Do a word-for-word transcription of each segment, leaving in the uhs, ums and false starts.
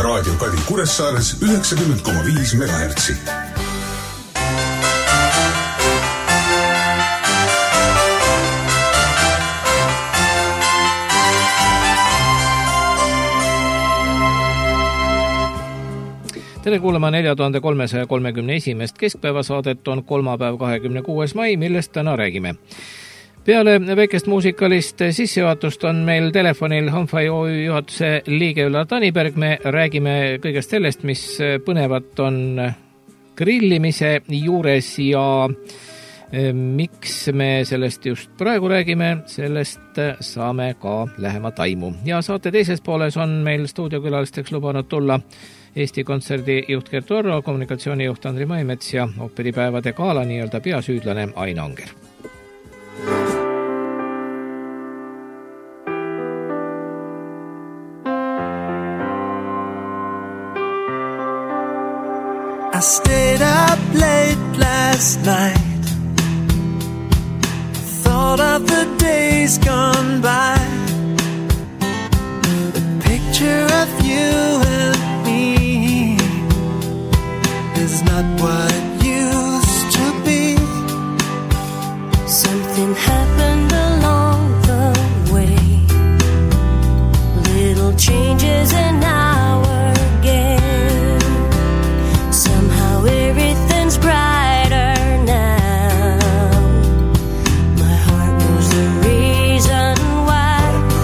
Raadio Kadi Kuressaares üheksakümmend koma viis megahertsi. Tere kuulama nelja tuhande kolmesaja kolmekümne esimest keskpäevasaadet on kolmapäev kahekümne kuues mai, millest täna räägime. Peale väikest muusikalist sissejuhatust on meil telefonil Homfai O Ü juhatuse liige Üllar Taniberg. Me räägime kõigest sellest, mis põnevat on grillimise juures ja miks me sellest just praegu räägime, sellest saame ka lähemat aimu. Ja saate teises pooles on meil stuudiokülalisteks lubanud tulla Eesti Kontserdi juht Gert Orro, kommunikatsioonijuht Andri Maimets ja ooperipäevade gala nii-öelda peasüüdlane Ain Anger. I stayed up late last night, thought of the days gone by, the picture of you and me is not what it used to be. Something happened along the way, little changes in our game. Somehow everything's brighter now. My heart knows the reason why.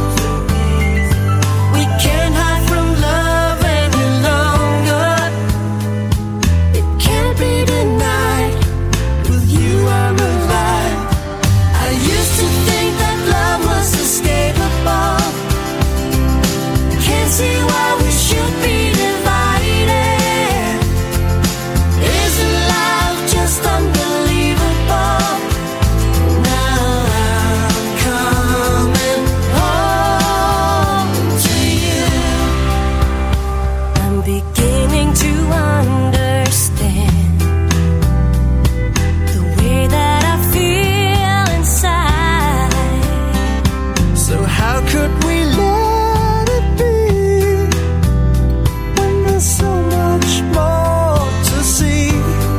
We can't hide from love any longer. It can't be denied. With you I'm alive. I used to think that love was escapable. Can't see why we should be divided. Isn't love just unbelievable? Now I'm coming home to you. I'm beginning to understand the way that I feel inside. So how could we let it be when there's so much more to see?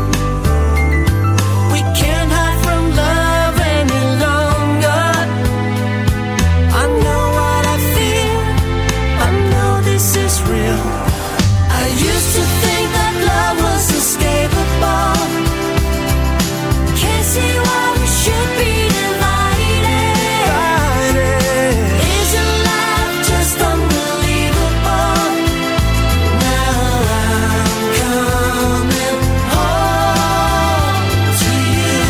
We can't hide from love any longer. I know what I feel, I know this is real. I used to think that love was escapable. Can't see why we should be divided. Isn't love just unbelievable? Now I'm coming home to you.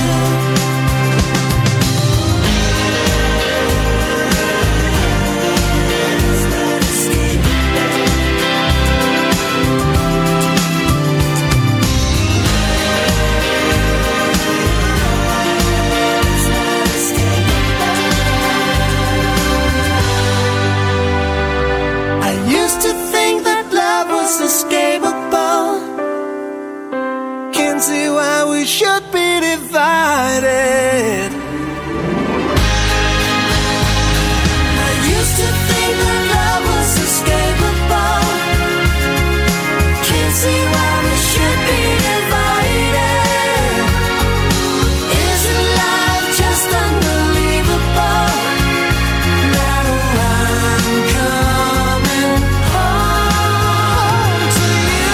I used to think that love was escapable. Can't see why we should be divided. I used to think that love was escapable. Can't see why we should be divided. Isn't love just unbelievable? Now I'm coming home to you.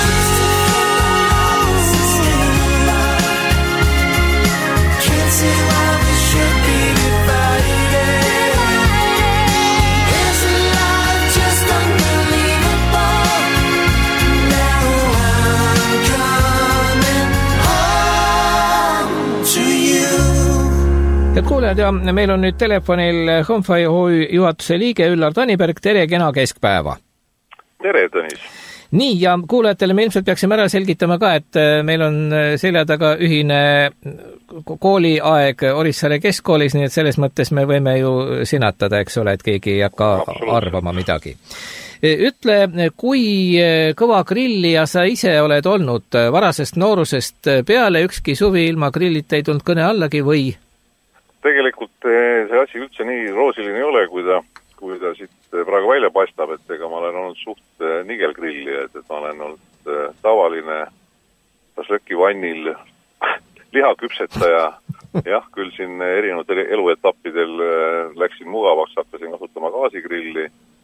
Can't see why we should be divided. Isn't love just unbelievable? Now I'm coming home to you. Head kuulajad, ja meil on nüüd telefonil Homfai O Ü juhatuse liige Üllar Taniberg. Tere, kena keskpäeva. Tere, Tõnis. Nii, ja kuulajatele me ilmselt peaksime ära selgitama ka, et meil on selja taga ühine kooliaeg Orissaare keskkoolis, nii et selles mõttes me võime ju sinatada, eks ole, et keegi ei hakka arvama midagi. Ütle, kui kõva grillija sa ise oled olnud varasest noorusest peale, ükski suvi ilma grillita ei tulnud kõne allagi või? Tegelikult see asi üldse nii roosiline ei ole, kui ta kui ta siit praegu välja paistab, et ega ma olen olnud suht nigelgrilli, et, et ma olen olnud tavaline šašlõki vannil lihaküpsetaja. Jah, küll siin erinevatel eluetappidel läksin mugavaks, hakkasin kasutama gaasigrilli,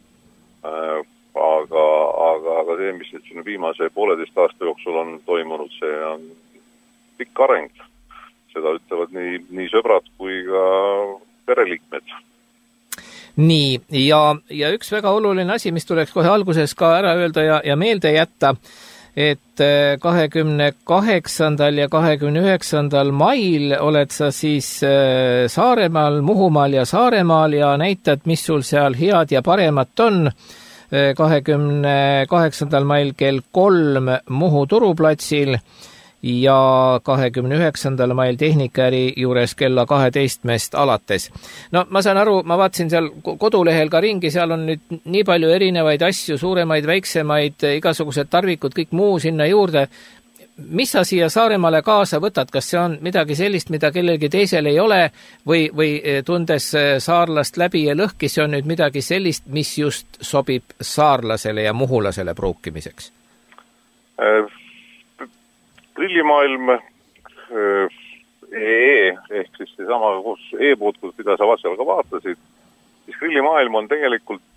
aga, aga, aga see, mis nüüd siin viimase pooleteist aasta jooksul on toimunud, see on pikk areng. Seda ütlevad nii, nii sõbrad kui ka pereliikmed. Nii, ja, ja üks väga oluline asi, mis tuleks kohe alguses ka ära öelda ja, ja meelde jätta, et kahekümne kaheksandal ja kahekümne üheksandal mail oled sa siis Saaremaal, Muhumaal ja Saaremaal ja näitad, mis sul seal head ja paremat on. kahekümne kaheksandal mail kell kolm Muhu turuplatsil ja kahekümne üheksandal mail Tehnikaäri juures kella kaheteistmest alates. No ma saan aru, ma vaatasin seal kodulehel ka ringi, seal on nüüd nii palju erinevaid asju, suuremaid, väiksemaid, igasugused tarvikud, kõik muu sinna juurde. Mis sa siia Saaremaale kaasa võtad? Kas see on midagi sellist, mida kellelgi teisel ei ole või, või tundes saarlast läbi ja lõhki, see on nüüd midagi sellist, mis just sobib saarlasele ja muhulasele pruukimiseks? Äh. Grillimaailm E ehk siis seesama kus e-pood, mida sa vatsal ka vaatasid, siis grillimaailm on tegelikult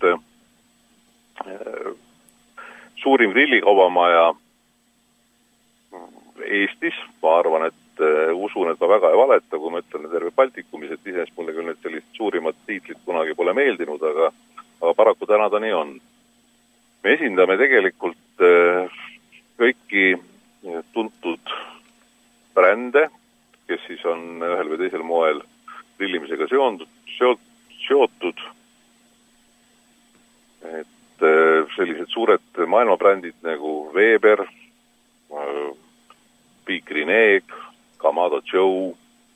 suurim grillikaubamaja Eestis. Ma arvan, et usun, et ma väga ei valeta, kui ma ütlen terve Baltikumis, et isest mulle küll need sellist suurimat tiitlit kunagi pole meeldinud, aga, aga paraku täna ta nii on. Me esindame tegelikult kõiki tuntud brände, kes siis on ühel või teisel moel grillimisega seotud. Et sellised suured maailmabrändid nagu Weber, Piikrineeg, Kamado Joe,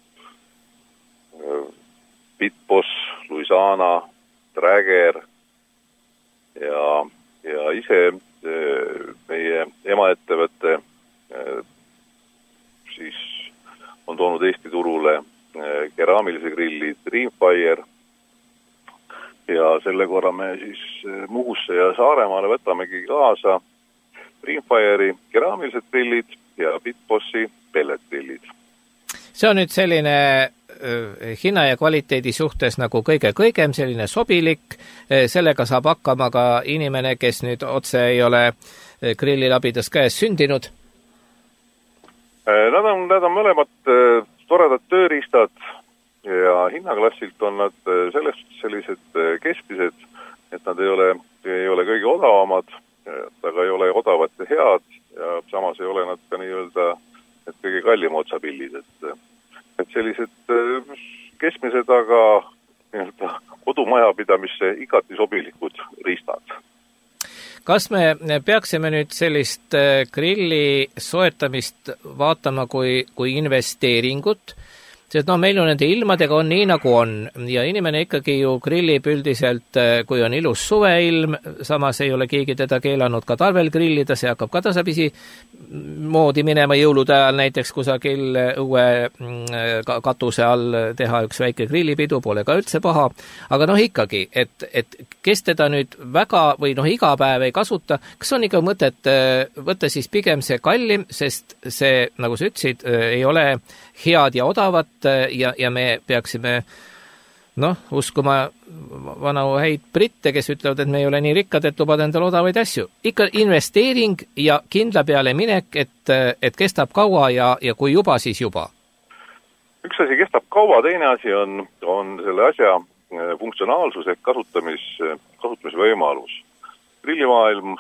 Pitboss, Louisiana, Traeger ja, ja ise meie emaettevõtte siis on toonud Eesti turule keraamilise grilli Dreamfire ja selle korra me siis Muhusse ja Saaremaale võtamegi kaasa Dreamfire'i keraamilised grillid ja Pitbossi pelletgrillid. See on nüüd selline hinna ja kvaliteedi suhtes nagu kõige-kõigem, selline sobilik, sellega saab hakkama ka inimene, kes nüüd otse ei ole grillilabidas käes sündinud. Nad on, nad on mõlemad toredad tööriistad ja hinnaklassilt on nad sellest sellised keskmised, et nad ei ole, ei ole kõige odavamad, aga ei ole odavad ja head ja samas ei ole nad ka nii-öelda et kõige kallim otsapillid, et, et sellised keskmised, aga nii-öelda kodumajapidamisse igati sobilikud riistad. Kas me peaksime nüüd sellist grilli soetamist vaatama kui, kui investeeringut? Sest no meil on nende ilmadega on nii nagu on ja inimene ikkagi ju grillib üldiselt, kui on ilus suveilm, samas ei ole keegi teda keelanud ka talvel grillida, see hakkab ka tasapisi moodi minema jõulude ajal näiteks kusagil õue katuse all teha üks väike grillipidu, pole ka üldse paha, aga noh ikkagi, et, et kes teda nüüd väga või noh iga päev ei kasuta, kas on ikka mõtet võtta siis pigem see kallim, sest see, nagu sa ütlesid, ei ole head ja odavat ja, ja me peaksime noh, uskuma vanu häid britte, kes ütlevad, et me ei ole nii rikkad, et lubada endale odavaid asju. Ikka investeering ja kindla peale minek, et, et kestab kaua ja, ja kui juba, siis juba. Üks asi kestab kaua, teine asi on, on selle asja funktsionaalsus ehk kasutamis, kasutamisvõimalus. Grillimaailm,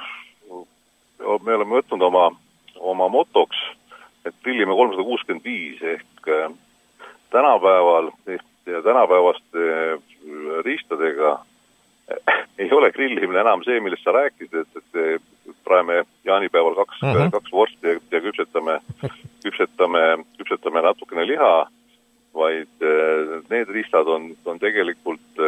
me oleme võtnud oma, oma motoks, et grillime kolmsada kuuskümmend viis ehk tänapäeval ja tänapäevaste riistadega ei ole grillimine enam see, millest sa rääkisid, et, et praeme jaanipäeval kaks, uh-huh. kaks vorsti ja, ja küpsetame, küpsetame, küpsetame natukene liha, vaid need riistad on, on tegelikult,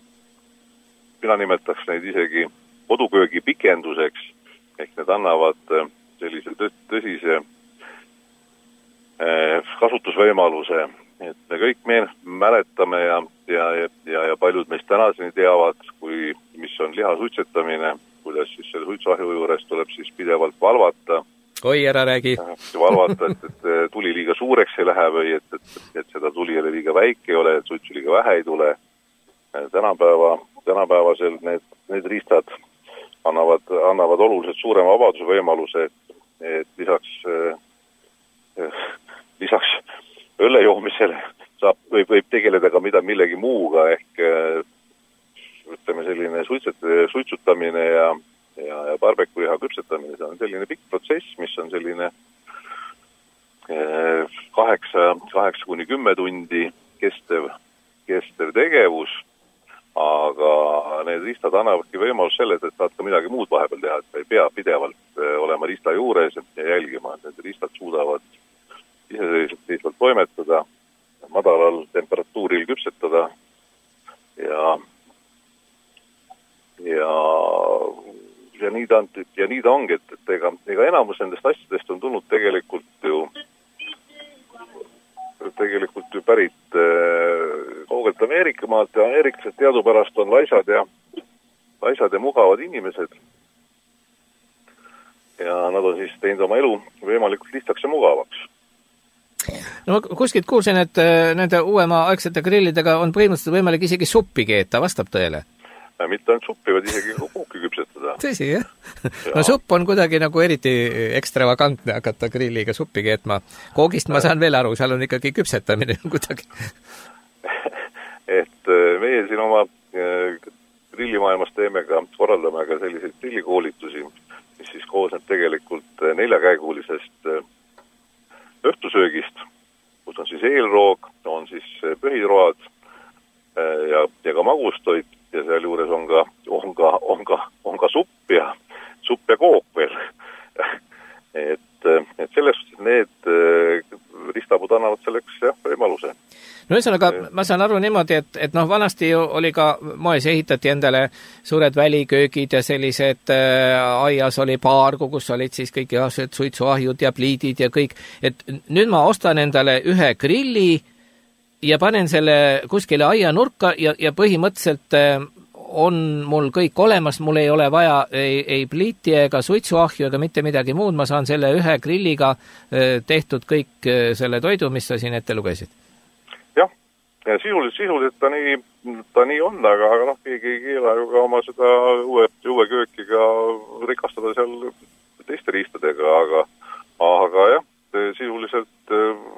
mina nimetaks neid isegi koduköögi pikenduseks, ehk need annavad sellise tõsise kasutusvõimaluse, et me kõik me mäletame ja ja, ja, ja paljud meist tänaseni teavad, kui, mis on liha suitsetamine, kuidas siis selle suitsuahju juures tuleb siis pidevalt valvata. Oi, ära räägi. Valvata, et, et tuli liiga suureks ei lähe või et, et, et seda tuli jälle liiga väike ei ole, et suitsu liiga vähe ei tule. Tänapäeva, tänapäevasel need, need riistad annavad, annavad oluliselt suurema vabaduse võimaluse, et, et lisaks, eh, lisaks õlle joomisele saab, võib, võib tegeleda ka mida, millegi muuga, ehk ütleme selline suitset, suitsutamine ja, ja, ja barbekuliha küpsetamine, see on selline pikk protsess, mis on selline eh, kaheksa, kaheksa kuni kümme tundi kestev, kestev tegevus, aga need riistad annavadki võimalus selles, et saad ka midagi muud vahepeal teha, et ei pea pidevalt olema riista juures ja jälgima, et need riistad suudavad iseseisvalt lihtsalt toimetada, madalal temperatuuril küpsetada ja ja ja nii ta on, ja nii ta ongi, et, et ega, ega enamus nendest asjadest on tulnud tegelikult ju tegelikult ju pärit äh, kaugelt Ameerikamaalt ja ameeriklased teadupärast on laisad ja laisad ja mugavad inimesed. Ja nad on siis teinud oma elu võimalikult lihtsaks ja mugavaks. No ma kuskilt kuulsin, et nende uuema aegsete grillidega on põhimõtteliselt võimalik isegi suppi keeta, vastab tõele? Ja mitte ainult suppi, vaid isegi kuuki küpsetada. Tõsi, jah? Ja. No supp on kuidagi nagu eriti ekstravagantne hakata grilliga suppi keetma. Koogist ma saan veel aru, seal on ikkagi küpsetamine kuidagi. Et meie siin oma grillimaailmas teeme ka, korraldame ka selliseid grillikoolitusi, mis siis koosneb tegelikult neljakäigulisest õhtusöögist, kus on siis eelroog, on siis põhiroad ja, ja ka magustoit ja seal juures on ka, on ka, on ka, on ka supp ja, supp ja kook veel. et, et selles need ristapud annavad selleks jah, võimaluse. No ühesõnaga, ma saan aru niimoodi, et, et noh, vanasti ju oli ka moes ehitati endale suured väliköögid ja sellised äh, aias oli paargu, kus olid siis kõik ihased suitsuahjud ja pliidid ja kõik. Et nüüd ma ostan endale ühe grilli ja panen selle kuskile aia nurka ja, ja põhimõtteliselt äh, on mul kõik olemas, mul ei ole vaja ei, ei pliiti ega suitsuahju ega mitte midagi muud, ma saan selle ühe grilliga äh, tehtud kõik äh, selle toidu, mis sa siin ette lugesid. Ja sisuliselt, sisuliselt ta nii, ta nii on, aga, aga noh, keegi ei keela ju ka oma seda uue, uue köökiga rikastada seal teiste riistadega, aga, aga jah, sisuliselt,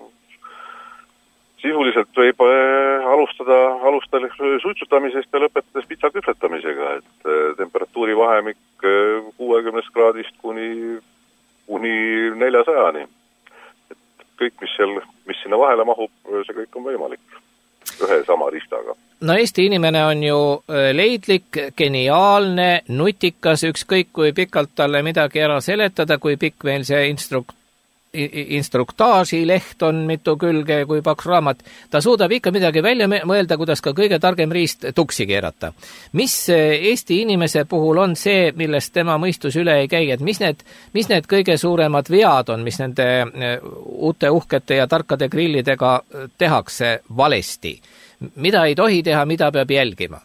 sisuliselt võib alustada, alustada suitsutamisest ja lõpetades pitsa küpsetamisega, et temperatuuri vahemik kuuekümnest kraadist kuni, kuni neljasajani. Et kõik, mis seal, mis sinna vahele mahub, see kõik on võimalik. Ühe sama ristaga. No Eesti inimene on ju leidlik, geniaalne, nutikas, ükskõik kui pikalt talle midagi ära seletada, kui pikk meil see instruk- instruktaažileht on mitu külge, kui paks raamat. Ta suudab ikka midagi välja mõelda, kuidas ka kõige targem riist tuksi keerata. Mis Eesti inimese puhul on see, millest tema mõistus üle ei käi, et mis need, mis need kõige suuremad vead on, mis nende uute uhkete ja tarkade grillidega tehakse valesti? Mida ei tohi teha, mida peab jälgima?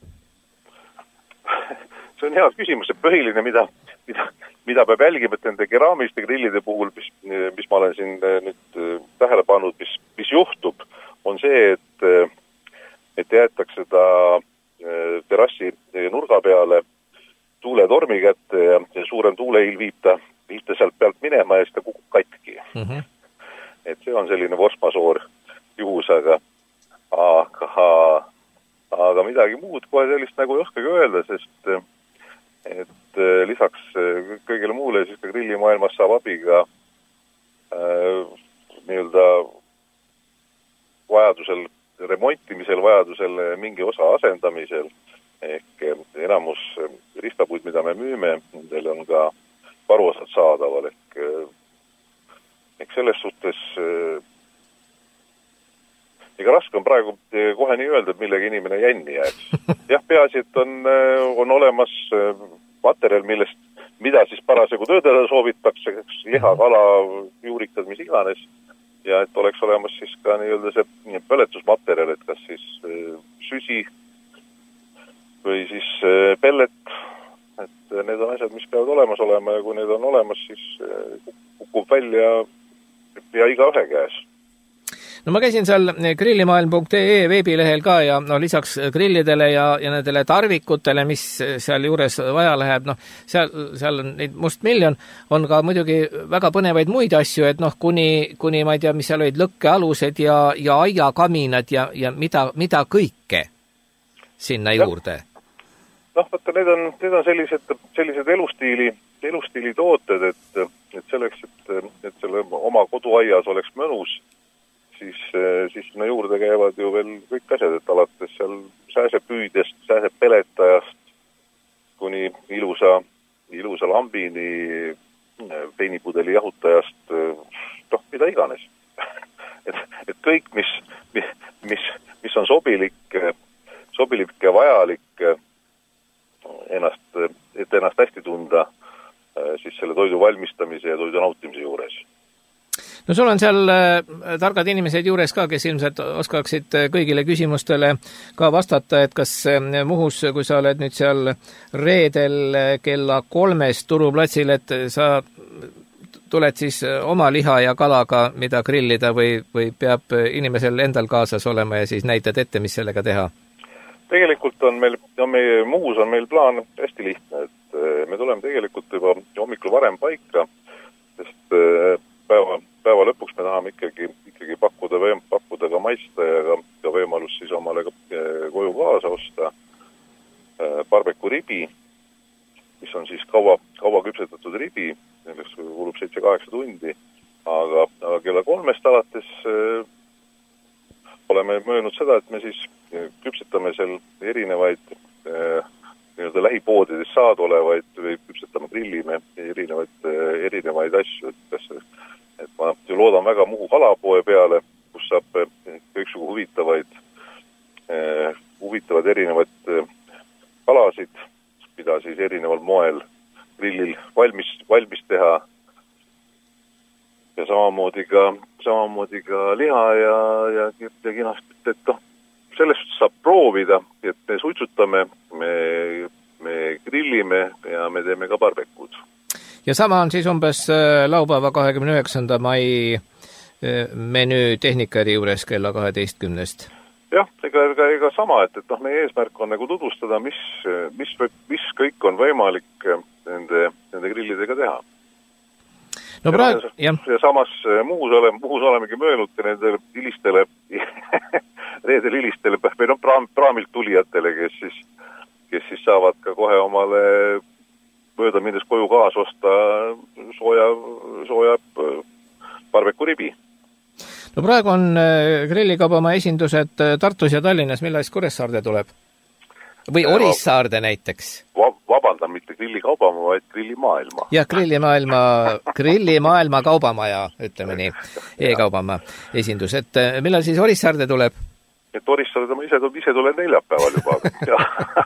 See on hea küsimus, see põhiline, mida, mida, mida peab jälgima, et nende keraamiliste grillide puhul, mis, mis ma olen siin nüüd tähele pannud, mis, mis juhtub, on see, et, et jäetakse ta terrassi nurga peale tuuletormi kätte ja, ja suurem tuuleil viib ta, viib ta sealt pealt minema ja siis ta kukub katki. Mm-hmm. Et see on selline forsmasoor juhus, aga aga, aga midagi muud kohe sellist nagu ei oskagi öelda, sest et lisaks kõigile muule siis ka grillimaailmas saab abiga äh, nii-öelda vajadusel, remontimisel, vajadusel mingi osa asendamisel, ehk enamus ristapuid, mida me müüme, nendel on ka varuosad saadaval, ehk, ehk selles suhtes ega raske on praegu kohe nii öelda, et millega inimene jänni jääks. Jah, peaasi, et on, on olemas materjal, millest, mida siis parasjagu töödele soovitakse, liha, kala, juurikad, mis iganes. ja et oleks olemas siis ka nii-öelda see põletusmaterjal, et kas siis süsi või siis pellet, et need on asjad, mis peavad olemas olema ja kui need on olemas, siis kukub välja ja iga ühe käes. No ma käisin seal grillimaailm punkt ee veebilehel ka ja no lisaks grillidele ja, ja nendele tarvikutele, mis seal juures vaja läheb, noh, seal, seal on neid must miljon, on ka muidugi väga põnevaid muid asju, et noh, kuni, kuni ma ei tea, mis seal olid lõkkealused ja, ja aiakaminad ja, ja mida, mida kõike sinna juurde. Noh, võtta, need on, need on sellised, sellised elustiili, elustiili tooted, et, et selleks, et, et selle oma koduaias oleks mõnus, siis, siis sinna juurde käivad ju veel kõik asjad, et alates seal sääsepüüdest, sääsepeletajast kuni ilusa, ilusa lambini, veinipudeli jahutajast, noh, mida iganes. et, et kõik, mis, mis, mis on sobilik, sobilik ja vajalik ennast, et ennast hästi tunda, siis selle toidu valmistamise ja toidu nautimise juures. No sul on seal targad inimesed juures ka, kes ilmselt oskaksid kõigile küsimustele ka vastata, et kas Muhus, kui sa oled nüüd seal reedel kella kolmest turuplatsil, et sa tuled siis oma liha ja kalaga, mida grillida või, või peab inimesel endal kaasas olema ja siis näitad ette, mis sellega teha? Tegelikult on meil, ja meie Muhus on meil plaan hästi lihtne, et me tuleme tegelikult juba hommikul varem paika, sest päeva päeva lõpuks me tahame ikkagi, ikkagi pakkuda, pakkuda ka maista ja ka, ka võimalus siis omale ka koju kaasa osta barbeku ribi, mis on siis kaua, kaua küpsetatud ribi, milleks kulub seitse kaheksa tundi, aga, aga kella kolmest alates äh, oleme möönud seda, et me siis küpsetame seal erinevaid äh, nii-öelda lähipoodides saad olevaid või küpsetame, grillime erinevaid, äh, erinevaid asju, et kas et ma loodan väga Muhu kalapoe peale, kus saab kõiksugu huvitavaid, eh, huvitavad erinevad eh, kalasid, mida siis erineval moel grillil valmis, valmis teha. Ja samamoodi ka, samamoodi ka liha ja, ja, ja kinast, et noh, sellest saab proovida, et me suitsutame, me, me grillime ja me teeme ka barbekud. Ja sama on siis umbes laupäeva kahekümne üheksanda mai menüü tehnikari juures kella kaheteistkümnest. Jah, ega, ega, ega sama, et, et noh, meie eesmärk on nagu tutvustada, mis, mis, mis kõik on võimalik nende, nende grillidega teha. No praegu, jah. Ja samas muus, oleme, muus olemegi möönud ka nende ilistele, reedel ilistele, meil on praam, praamilt tulijatele, kes siis, kes siis saavad ka kohe omale mööda minnes koju kaas osta sooja, sooja barbeku ribi. No praegu on grillikaubamaa esindused Tartus ja Tallinnas, millal siis Kuressaarde tuleb? Või Orissaarde näiteks? Vabandan, mitte grillikaubamaa, vaid grillimaailma. Jah, grillimaailma, grillimaailma kaubamaja, ütleme nii, e-kaubamaa esindus. Et millal siis Orissaarde tuleb? Et Orissaarde ma ise, ise tulen neljapäeval juba.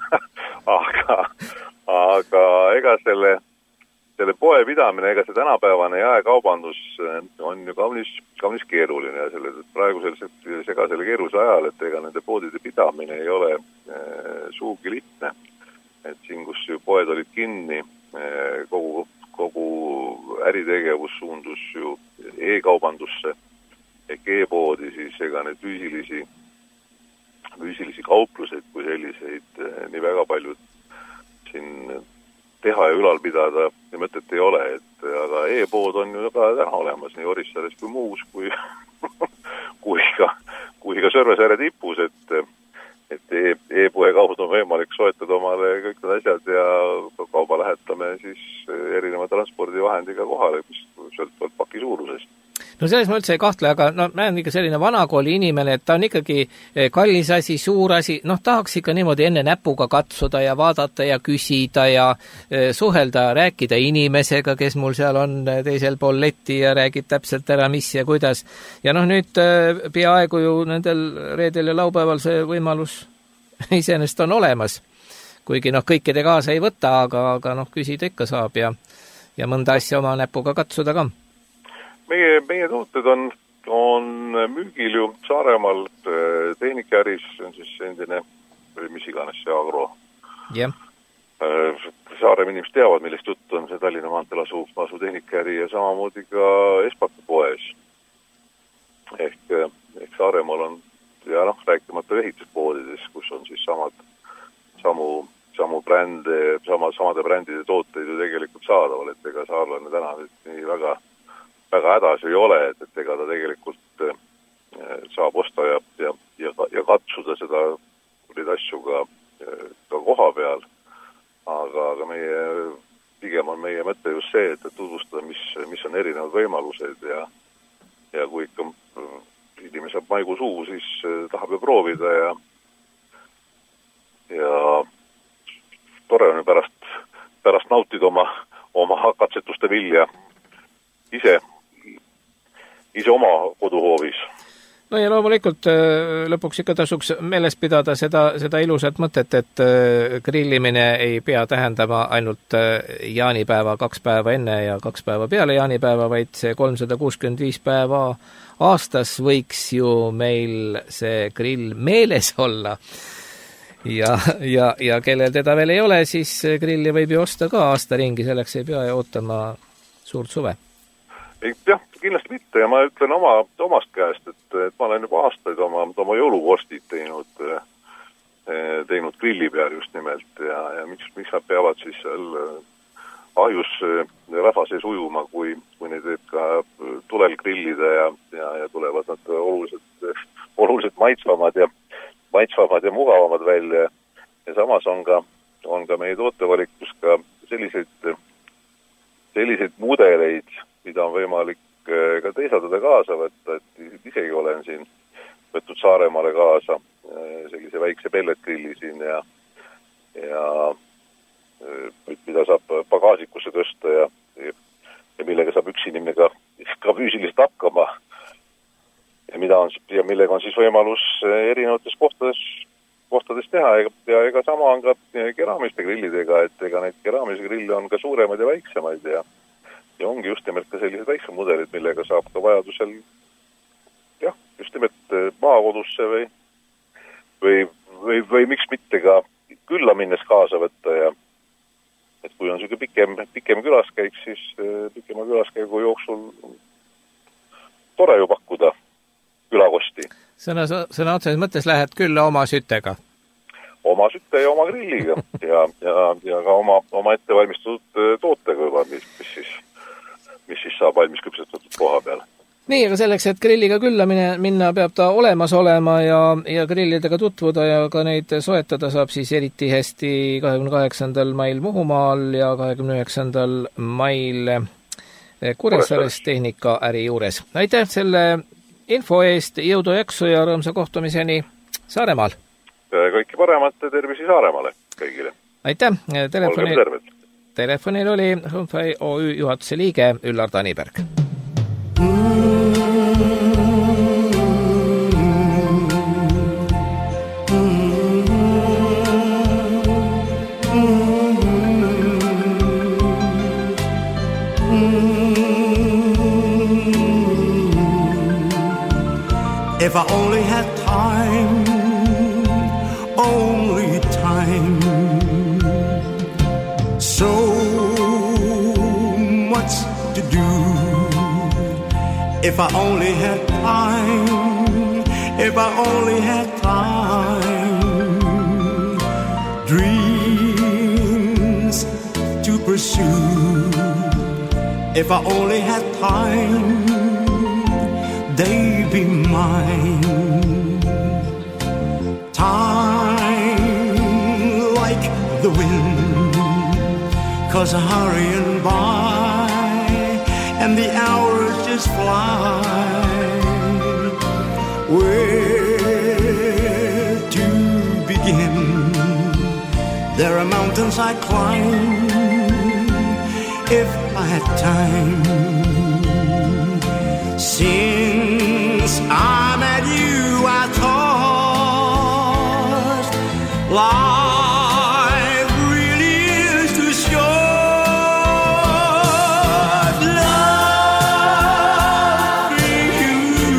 aga... Aga ega selle, selle poe pidamine, ega see tänapäevane jaekaubandus on ju kaunis, kaunis keeruline ja selle, praegusel segasel keerulise ajal, et ega nende poodide pidamine ei ole äh, suugi lihtne. Et siin, kus ju poed olid kinni, äh, kogu, kogu äritegevus suundus ju e-kaubandusse ehk e-poodi, siis ega need füüsilisi, füüsilisi kaupluseid kui selliseid äh, nii väga paljud siin teha ja ülal pidada ja mõtet ei ole, et aga e-pood on ju ka täna olemas nii Orissaares kui Muus kui, kui ka, kui ka Sõrvesaare tipus, et, et e, e-poe kaudu on võimalik soetada omale kõik need asjad ja kauba lähetame siis erineva transpordivahendiga kohale, mis sõltuvalt paki suurusest. No selles ma üldse ei kahtle, aga no, ma olen ikka selline vanakooli inimene, et ta on ikkagi kallis asi, suur asi, noh, tahaks ikka niimoodi enne näpuga katsuda ja vaadata ja küsida ja suhelda, rääkida inimesega, kes mul seal on teisel pool letti ja räägib täpselt ära, mis ja kuidas. Ja noh, nüüd peaaegu ju nendel reedel ja laupäeval see võimalus iseenesest on olemas. Kuigi noh, kõikide kaasa ei võta, aga, aga noh, küsida ikka saab ja, ja mõnda asja oma näpuga katsuda ka. Meie, meie tooted on, on müügil ju Saaremaal tehnikaäris, on siis endine, mis iganes see agro. Yeah. Saarem inimesed teavad, millest juttu on see Tallinna maanteel asuv asu tehnikaäri ja samamoodi ka Espaki poes. Ehk, ehk Saaremaal on, ja noh, rääkimata ehituspoodides, kus on siis samad, samu, samu brände, sama, samade brändide tooteid ju tegelikult saadaval, et ega saarlane täna nii väga, väga hädas ei ole, et, et ega ta tegelikult saab osta ja, ja, ja, ja katsuda seda neid asju ka, ka koha peal. Aga, aga meie, pigem on meie mõte just see, et, et tutvustada, mis, mis on erinevad võimalused ja, ja kui ikka inimene saab maigu suu, siis tahab ju proovida ja, ja tore on pärast, pärast nautida oma, oma katsetuste vilja ise, ise oma koduhoovis. No ja loomulikult lõpuks ikka tasuks meeles pidada seda, seda ilusat mõtet, et grillimine ei pea tähendama ainult jaanipäeva kaks päeva enne ja kaks päeva peale jaanipäeva, vaid see kolmsada kuuskümmend viis päeva aastas võiks ju meil see grill meeles olla. Ja, ja, ja kellel teda veel ei ole, siis grilli võib ju osta ka aasta ringi, selleks ei pea ootama suurt suve. Jah, kindlasti mitte ja ma ütlen oma, omast käest, et, et ma olen juba aastaid oma, oma jõuluvostid teinud, teinud grilli peal just nimelt ja, ja miks, miks nad peavad siis seal ahjus rahva sees ujuma, kui, kui neid võib ka tulel grillida ja, ja, ja tulevad nad oluliselt, oluliselt maitsvamad ja, maitsvamad ja mugavamad välja ja samas on ka, on ka meie tootevalikus ka selliseid, selliseid mudeleid, mida on võimalik ka teisaldada kaasa võtta, et isegi olen siin võtnud Saaremaale kaasa sellise väikse pelletgrilli siin ja, ja mida saab pagaasikusse tõsta ja, ja millega saab üks inimene ka, ka füüsiliselt hakkama ja, mida on, ja millega on siis võimalus erinevates kohtades, kohtades teha ja, ja ega sama on ka keraamiste grillidega, et ega neid keraamiste grille on ka suuremaid ja väiksemaid ja ja ongi just nimelt ka sellised väiksed mudelid, millega saab ka vajadusel jah, just nimelt maakodusse või, või, või, või miks mitte ka külla minnes kaasa võtta ja et kui on selline pikem, pikem külaskäik, siis pikema külaskäigu jooksul tore ju pakkuda külakosti. Sõna, sõna otseses mõttes lähed külla oma süttega? Oma sütte ja oma grilliga ja, ja, ja ka oma, oma ettevalmistatud tootega juba, mis, mis siis mis siis saab valmis küpsetatud koha peal. Nii, aga selleks, et grilliga külla minna, minna peab ta olemas olema ja, ja grillidega tutvuda ja ka neid soetada saab siis eriti hästi kahekümne kaheksandal mail Muhumaal ja kahekümne üheksandal mail Kuressaares tehnikaäri juures. Aitäh selle info eest, jõudu jaksu ja rõõmsa kohtumiseni Saaremaal. Kõiki paremat tervisi Saaremaale kõigile. Aitäh, telefoni... Telefonil oli Humfai O Y juhatuse liige Üllar Taniberg. If I only had time, only time, so much to do. If I only had time, if I only had time, dreams to pursue. If I only had time, they'd be mine. Time like the wind, 'cause I'm hurrying by, and the hours just fly. Where to begin? There are mountains I climb if I had time. Since I met you, I thought life really is too short. Loving you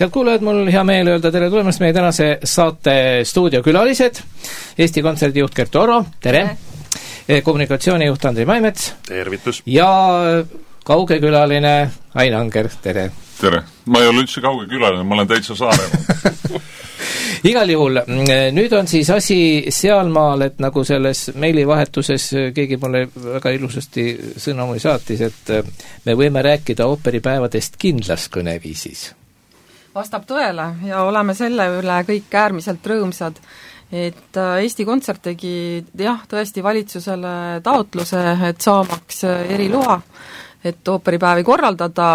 Head kuulajad, mul hea meel öelda tere tulemast meie tänase saate stuudiokülalised. Eesti Kontserdi juht Kertu Oro, tere, tere.! Kommunikatsioonijuht Andri Maimets. Tervitus! Ja kaugekülaline Ain Anger, tere! Tere! Ma ei ole üldse kaugekülaline, ma olen täitsa Saaremaal. Igal juhul, nüüd on siis asi sealmaal, et nagu selles meilivahetuses keegi mulle väga ilusasti sõnumi saatis, et me võime rääkida ooperipäevadest kindlas kõneviisis. Vastab tõele ja oleme selle üle kõik äärmiselt rõõmsad, et Eesti Kontsert tegi jah, tõesti valitsusele taotluse, et saamaks eriloa, et ooperipäevi korraldada,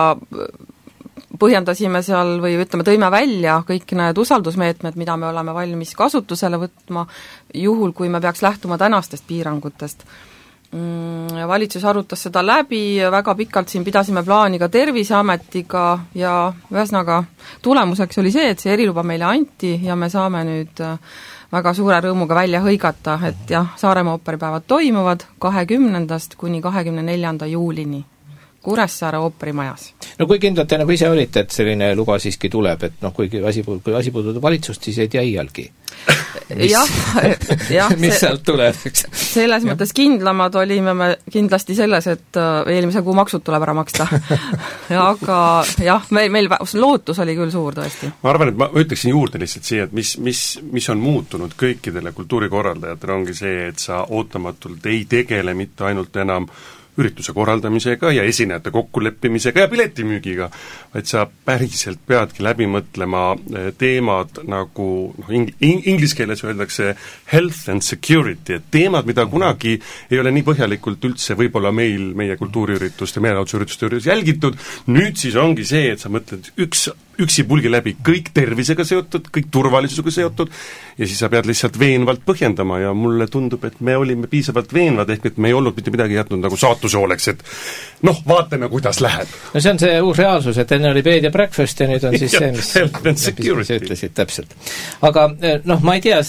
põhjendasime seal või ütleme, tõime välja kõik need usaldusmeetmed, mida me oleme valmis kasutusele võtma, juhul kui me peaks lähtuma tänastest piirangutest. Valitsus arutas seda läbi, väga pikalt siin pidasime plaani ka Terviseametiga ja ühesõnaga tulemuseks oli see, et see eriluba meile anti ja me saame nüüd väga suure rõõmuga välja hõigata, et jah, Saaremaa ooperipäevad toimuvad kahekümnendast kuni kahekümne neljanda juulini Kuressaare ooperimajas. No kui kindlalt te nagu ise olite, et selline luba siiski tuleb, et noh, kui asi, kui asi puudutab valitsust, siis ei tea iialgi. Mis, jah, jah, mis see, sealt tuleb, eks? Selles ja. mõttes kindlamad olime me kindlasti selles, et eelmise kuu maksud tuleb ära maksta. Aga jah, meil, meil lootus oli küll suur tõesti. Ma arvan, et ma ütleksin juurde lihtsalt siia, et mis, mis, mis on muutunud kõikidele kultuurikorraldajatele, ongi see, et sa ootamatult ei tegele mitte ainult enam ürituse korraldamisega ja esinejate kokkuleppimisega ja piletimüügiga, vaid sa päriselt peadki läbi mõtlema teemad nagu noh, ing-, inglise keeles öeldakse health and security, et teemad, mida kunagi ei ole nii põhjalikult üldse võib-olla meil, meie kultuuriürituste, meelelahutusürituste juures jälgitud, nüüd siis ongi see, et sa mõtled üks üksi pulgi läbi kõik tervisega seotud, kõik turvalisusega seotud ja siis sa pead lihtsalt veenvalt põhjendama ja mulle tundub, et me olime piisavalt veenvad, ehk et me ei olnud mitte midagi jätnud nagu saatuse hooleks, et noh, vaatame, kuidas läheb. No see on see uus reaalsus, et enne oli bed ja breakfast ja nüüd on siis see, mis, mis ütlesid täpselt. Aga noh, ma ei tea,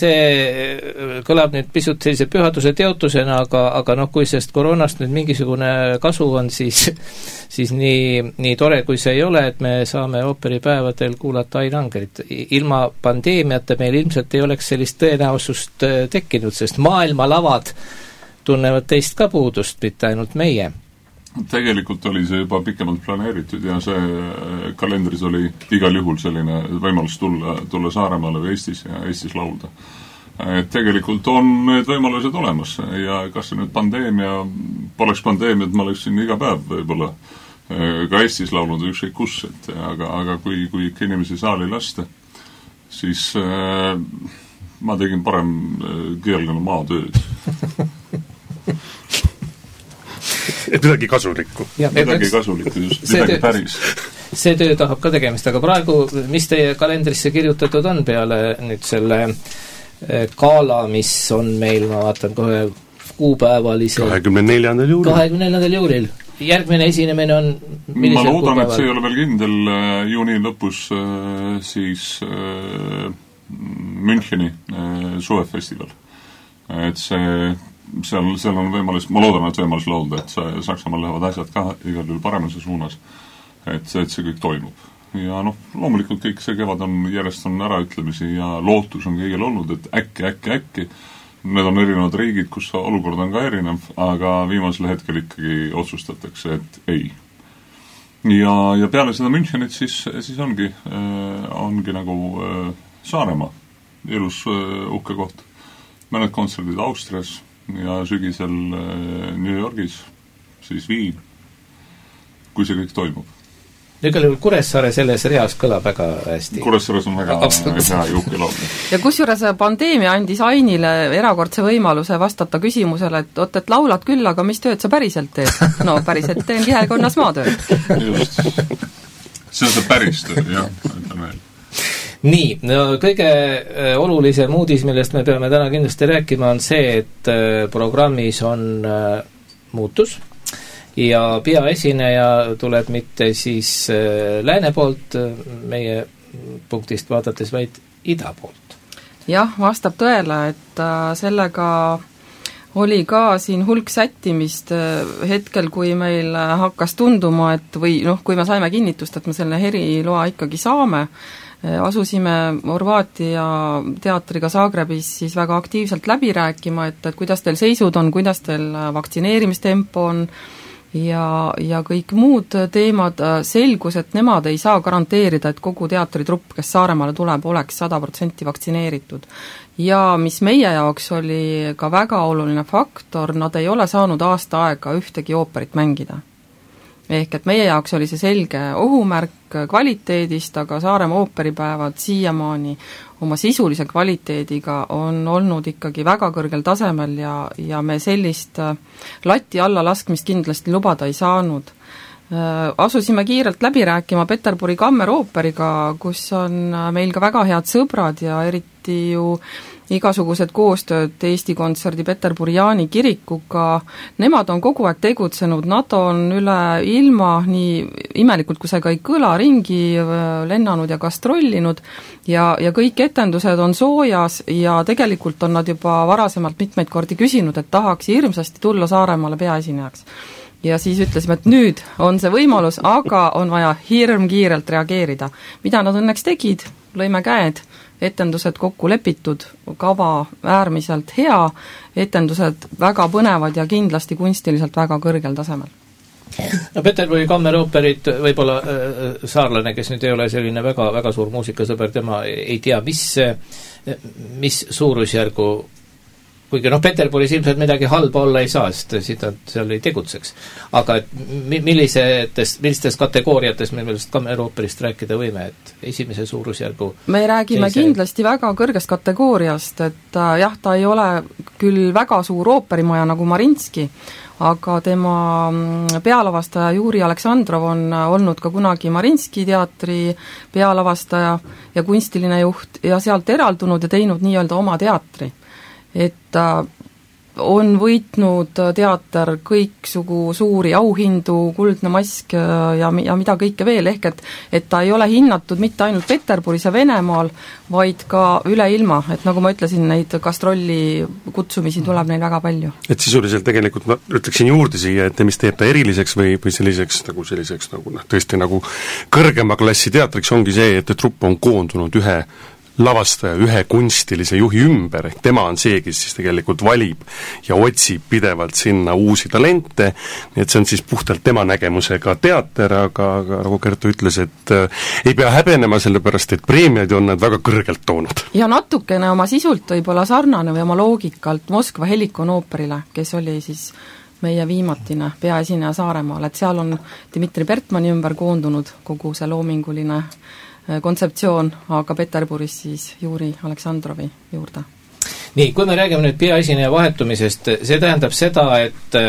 see kõlab nüüd pisut sellise pühaduse teotusena, aga, aga noh, kui sellest koroonast nüüd mingisugune kasu on, siis, siis nii, nii tore, kui see ei ole, et me saame ooperipäevadel kuulata Ain Angerit. Ilma pandeemiata meil ilmselt ei oleks sellist tõenäosust tekkinud, sest maailmalavad tunnevad teist ka puudust, mitte ainult meie. Tegelikult oli see juba pikemalt planeeritud ja see kalendris oli igal juhul selline võimalus tulla, tulla Saaremaale või Eestis ja Eestis laulda. Et tegelikult on need võimalused olemas ja kas see nüüd pandeemia, poleks pandeemiat, ma oleks siin iga päev võib-olla ka Eestis laulnud ükskõik kus, et aga, aga kui, kui ikka inimesi saali lasta, siis äh, ma tegin parem äh, keelgana maatööd. Et midagi kasulikku. Ja, midagi eks, kasulikku, just midagi töö, päris. See töö tahab ka tegemist, aga praegu, mis teie kalendrisse kirjutatud on peale nüüd selle gala, mis on meil, ma vaatan kohe kuupäevalise kahekümne neljandal juulil. kahekümne neljandal juulil. Järgmine esinemine on ma loodan, et see ei ole veel kindel juuni lõpus siis Müncheni suvefestival. Et see, seal, seal on võimalus, ma loodan, et võimalus laulda, et see, Saksamaal lähevad asjad ka igal juhul paremuse suunas, et see, et see kõik toimub. Ja noh, loomulikult kõik see kevad on, järjest on äraütlemisi ja lootus on kõigil olnud, et äkki, äkki, äkki need on erinevad riigid, kus olukord on ka erinev, aga viimasel hetkel ikkagi otsustatakse, et ei. Ja, ja peale seda Münchenit siis, siis ongi, äh, ongi nagu äh, Saaremaa, ilus äh, uhke koht. Mõned kontserdid Austrias ja sügisel äh, New Yorgis, siis Viin, kui see kõik toimub. Igal juhul Kuressaare selles reas kõlab väga hästi. Kuressaares on väga hea juhke laulda. Ja kusjuures pandeemia andis Ainile erakordse võimaluse vastata küsimusele, et oot, et laulad küll, aga mis tööd sa päriselt teed? No päriselt teen kihelkonnas maatööd. Just. See on see päris töö, jah, ütlen veel. Nii, no kõige olulisem uudis, millest me peame täna kindlasti rääkima, on see, et programmis on muutus ja peaesineja tuleb mitte siis lääne poolt meie punktist vaadates, vaid ida poolt. Jah, vastab tõele, et sellega oli ka siin hulk sättimist hetkel, kui meil hakkas tunduma, et või noh, kui me saime kinnitust, et me selle eriloa ikkagi saame, asusime Horvaatia teatriga Zagrebis siis väga aktiivselt läbi rääkima, et, et kuidas teil seisud on, kuidas teil vaktsineerimistempo on ja, ja kõik muud teemad. Selgus, et nemad ei saa garanteerida, et kogu teatritrupp, kes Saaremaale tuleb, oleks sada protsenti vaktsineeritud. Ja mis meie jaoks oli ka väga oluline faktor, nad ei ole saanud aasta aega ühtegi ooperit mängida. Ehk et meie jaoks oli see selge ohumärk kvaliteedist, aga Saaremaa ooperipäevad siiamaani oma sisulise kvaliteediga on olnud ikkagi väga kõrgel tasemel ja, ja me sellist lati alla laskmist kindlasti lubada ei saanud. Asusime kiirelt läbi rääkima Peterburi kammerooperiga, kus on meil ka väga head sõbrad ja eriti ju igasugused koostööd Eesti Kontserdi Peterburi Jaani kirikuga. Nemad on kogu aeg tegutsenud, nad on üle ilma, nii imelikult kui see ka ei kõla, ringi lennanud ja gastrollinud ja, ja kõik etendused on soojas ja tegelikult on nad juba varasemalt mitmeid kordi küsinud, et tahaks hirmsasti tulla Saaremaale peaesinejaks. Ja siis ütlesime, et nüüd on see võimalus, aga on vaja hirmkiirelt reageerida. Mida nad õnneks tegid? Lõime käed, etendused kokku lepitud, kava äärmiselt hea, etendused väga põnevad ja kindlasti kunstiliselt väga kõrgel tasemel. No Peterburi kammerooperid, võib-olla äh, saarlane, kes nüüd ei ole selline väga, väga suur muusikasõber, tema ei tea, mis, mis suurusjärgu, kuigi noh, Peterburis ilmselt midagi halba olla ei saa, sest siit seal ei tegutseks. Aga et millisetes, millistes kategooriates me millest kammerooperist rääkida võime, et esimese suurusjärgu me räägime seise... kindlasti väga kõrgest kategooriast, et äh, jah, ta ei ole küll väga suur ooperimaja nagu Marinski, aga tema pealavastaja Juri Aleksandrov on olnud ka kunagi Marinski teatri pealavastaja ja kunstiline juht ja sealt eraldunud ja teinud nii-öelda oma teatri. Et on võitnud teater kõiksugu suuri auhindu, kuldne mask ja, ja mida kõike veel, ehk et, et ta ei ole hinnatud mitte ainult Peterburis ja Venemaal, vaid ka üle ilma, et nagu ma ütlesin, neid gastrolli kutsumisi tuleb neil väga palju. Et sisuliselt tegelikult ma ütleksin juurde siia, et mis teeb ta eriliseks või, või selliseks nagu selliseks nagu noh, tõesti nagu kõrgema klassi teatriks ongi see, et trupp on koondunud ühe lavastaja ühe kunstilise juhi ümber, ehk tema on see, kes siis tegelikult valib ja otsib pidevalt sinna uusi talente, nii et see on siis puhtalt tema nägemusega teater, aga, aga nagu Kertu ütles, et äh, ei pea häbenema, sellepärast et preemiaid on nad väga kõrgelt toonud. Ja natukene oma sisult võib-olla sarnane või oma loogikalt Moskva Helikon ooperile, kes oli siis meie viimatine peaesineja Saaremaal, et seal on Dmitri Bertmani ümber koondunud kogu see loominguline kontseptsioon, aga Peterburis siis Juri Aleksandrovi juurde. Nii, kui me räägime nüüd peaesineja vahetumisest, see tähendab seda, et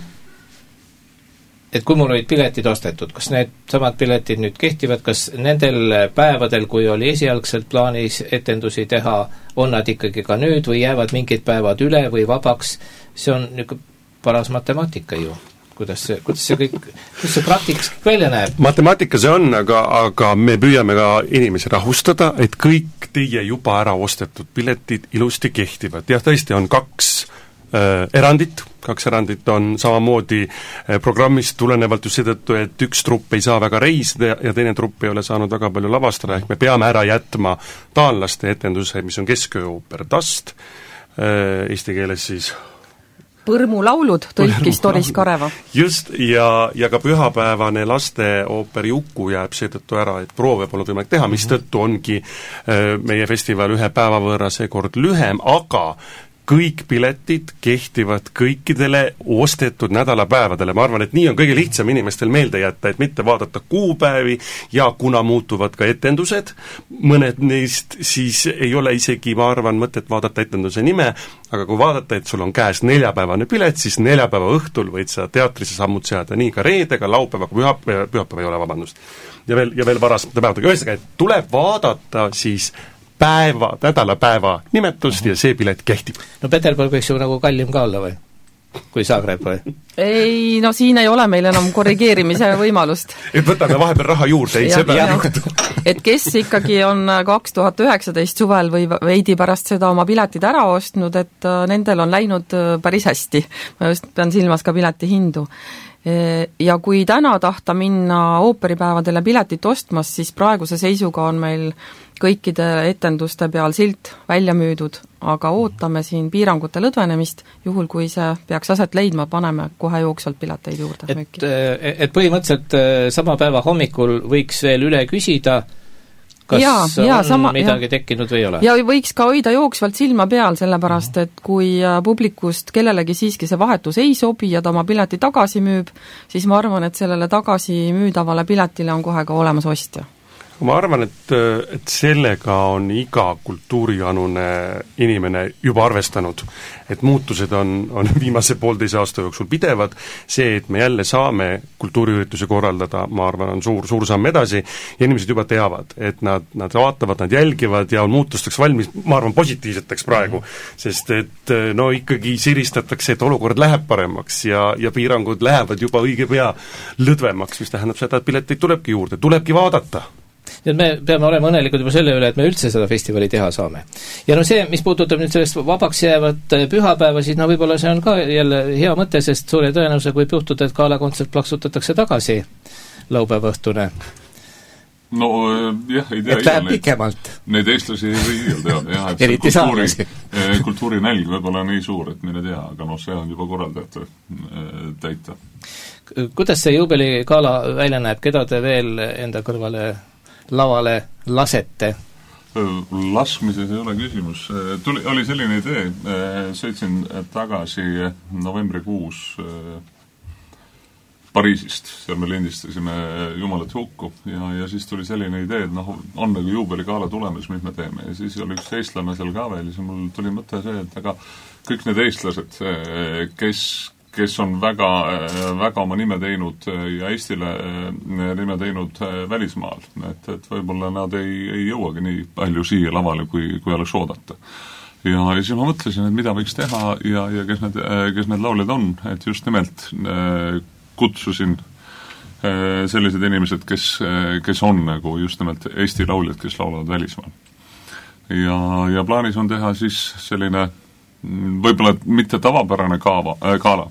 et kui mul olid piletid ostetud, kas need samad piletid nüüd kehtivad, kas nendel päevadel, kui oli esialgselt plaanis etendusi teha, on nad ikkagi ka nüüd või jäävad mingid päevad üle või vabaks, see on niisugune paras matemaatika ju. Kuidas see, kuidas see kõik, kuidas see praktikas välja näeb? Matemaatika see on, aga, aga me püüame ka inimesi rahustada, et kõik teie juba ära ostetud piletid ilusti kehtivad. Jah, tõesti on kaks äh, erandit, kaks erandit on samamoodi äh, programmist tulenevalt just seetõttu, et üks trupp ei saa väga reisida ja teine trupp ei ole saanud väga palju lavastada, ehk me peame ära jätma taanlaste etenduse, mis on keskööooper Tast, äh, eesti keeles siis Põrmulaulud tõlkis Doris Kareva. Just, ja, ja ka pühapäevane lasteooperi Uku jääb seetõttu ära, et proove pole võimalik teha, mis tõttu ongi äh, meie festival ühe päeva võrra seekord lühem, aga kõik piletid kehtivad kõikidele ostetud nädalapäevadele. Ma arvan, et nii on kõige lihtsam inimestel meelde jätta, et mitte vaadata kuupäevi ja kuna muutuvad ka etendused, mõned neist siis ei ole isegi, ma arvan, mõtet vaadata etenduse nime, aga kui vaadata, et sul on käes neljapäevane pilet, siis neljapäeva õhtul võid sa teatrisse sammud seada nii ka reedega, laupäeva, pühapäeva, pühapäeva ei ole, vabandust. Ja veel, ja veel varasemate päevadega. Ühesõnaga, et tuleb vaadata siis päeva, nädalapäeva nimetust ja see pilet kehtib. No Peterburg võiks ju nagu kallim ka olla või? Kui Zagreb või? ei, no siin ei ole meil enam korrigeerimise võimalust. Et võtame vahepeal raha juurde, ei, see peab juhtu. Et kes ikkagi on kaks tuhat üheksateist suvel või veidi pärast seda oma piletid ära ostnud, et nendel on läinud päris hästi. Ma just pean silmas ka pileti hindu. Ja kui täna tahta minna ooperipäevadele piletit ostmas, siis praeguse seisuga on meil kõikide etenduste peal silt välja müüdud, aga ootame siin piirangute lõdvenemist, juhul kui see peaks aset leidma, paneme kohe jooksvalt pileteid juurde. Et, et põhimõtteliselt sama päeva hommikul võiks veel üle küsida, kas ja, ja, on sama, midagi ja. tekkinud või ei ole? Ja võiks ka hoida jooksvalt silma peal, sellepärast, et kui publikust kellelegi siiski see vahetus ei sobi ja ta oma pileti tagasi müüb, siis ma arvan, et sellele tagasi müüdavale piletile on kohe ka olemas ostja. Ma arvan, et, et sellega on iga kultuurianune inimene juba arvestanud, et muutused on, on viimase poolteise aasta jooksul pidevad, see, et me jälle saame kultuuriürituse korraldada, ma arvan, on suur, suur samm edasi ja inimesed juba teavad, et nad, nad vaatavad, nad jälgivad ja on muutusteks valmis, ma arvan, positiivseteks praegu, sest et no ikkagi siristatakse, et olukord läheb paremaks ja, ja piirangud lähevad juba õige pea lõdvemaks, mis tähendab seda, et pileteid tulebki juurde, tulebki vaadata. Nii et me peame olema õnnelikud juba selle üle, et me üldse seda festivali teha saame. Ja no see, mis puudutab nüüd sellest vabaks jäävat pühapäeva, siis no võib-olla see on ka jälle hea mõte, sest suure tõenäosusega võib juhtuda, et galakontsert plaksutatakse tagasi laupäeva õhtune. No jah, ei tea. Et läheb pikemalt. Neid eestlasi ei või iielda, jah, et eriti saarlasi. Kultuurinälg võib-olla nii suur, et mine tea, aga no see on juba korraldajate täita. Kuidas see juubeligala välja näeb, keda te veel enda kõrvale lavale lasete? Laskmises ei ole küsimus. Tuli, oli selline idee, sõitsin tagasi novembrikuus Pariisist, seal me lindistasime Jumalat hukku ja, ja siis tuli selline idee, et noh, on nagu juubeligala tulemas, mis me teeme ja siis oli üks eestlane seal ka veel ja siis mul tuli mõte see, et aga kõik need eestlased, kes kes on väga, väga oma nime teinud ja Eestile nime teinud välismaal. Et, et võib-olla nad ei, ei jõuagi nii palju siia lavale, kui, kui oleks oodata. Ja, ja siis ma mõtlesin, et mida võiks teha ja, ja kes need, kes need lauljad on, et just nimelt kutsusin sellised inimesed, kes, kes on nagu just nimelt Eesti lauljad, kes laulavad välismaal. Ja, ja plaanis on teha siis selline võib-olla mitte tavapärane kaava, äh, kaala.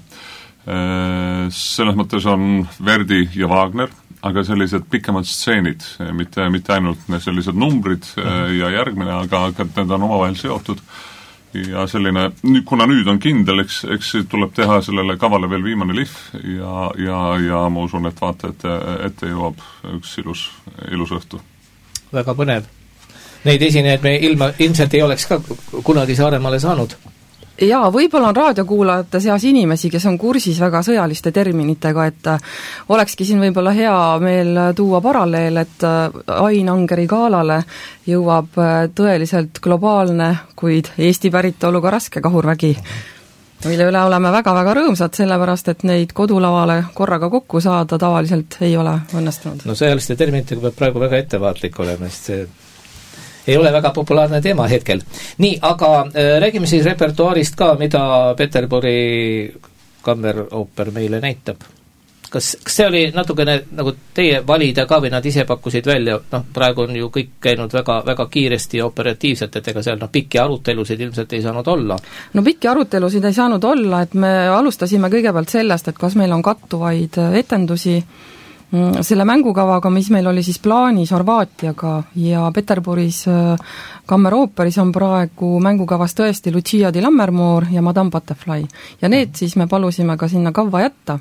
Äh, selles mõttes on Verdi ja Wagner, aga sellised pikemad stseenid, mitte, mitte ainult sellised numbrid äh, ja järgmine, aga, aga need on omavahel seotud. Ja selline, kuna nüüd on kindel, eks, eks tuleb teha sellele kavale veel viimane lihv ja, ja, ja ma usun, et vaata, et ette jõuab üks ilus, ilus õhtu. Väga põnev. Neid esinejaid me ilma, ilmselt ei oleks ka kunagi Saaremaale saanud. Jaa, võib-olla on raadiokuulajate seas inimesi, kes on kursis väga sõjaliste terminitega, et olekski siin võib-olla hea meil tuua paralleel, et Ain Angeri gaalale jõuab tõeliselt globaalne, kuid Eesti päritoluga raske kahurvägi, mille üle oleme väga-väga rõõmsad, sellepärast, et neid kodulavale korraga kokku saada tavaliselt ei ole õnnestunud. No sõjaliste terminitega peab praegu väga ettevaatlik olema, sest see ei ole väga populaarne teema hetkel. Nii, aga äh, räägime siis repertuaarist ka, mida Peterburi kammerooper meile näitab. Kas, kas see oli natukene nagu teie valida ka või nad ise pakkusid välja, noh, praegu on ju kõik käinud väga, väga kiiresti ja operatiivselt, et ega seal noh, pikki arutelusid ilmselt ei saanud olla? No pikki arutelusid ei saanud olla, et me alustasime kõigepealt sellest, et kas meil on kattuvaid etendusi selle mängukavaga, mis meil oli siis plaanis Horvaatiaga ja Peterburis kammerooperis on praegu mängukavas tõesti Lucia di Lammermoor ja Madame Butterfly. Ja need siis me palusime ka sinna kavva jätta.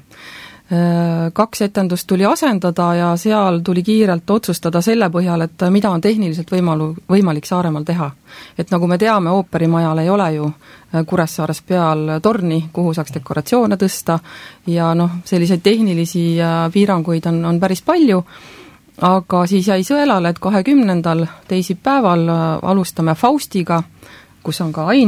Kaks etendust tuli asendada ja seal tuli kiirelt otsustada selle põhjal, et mida on tehniliselt võimalu, võimalik Saaremaal teha. Et nagu me teame, ooperimajal ei ole ju Kuressaares peal torni, kuhu saaks dekoratsioone tõsta ja noh, selliseid tehnilisi piiranguid on, on päris palju, aga siis jäi sõelale, et kahekümnendal teisipäeval alustame Faustiga, kus on ka Ain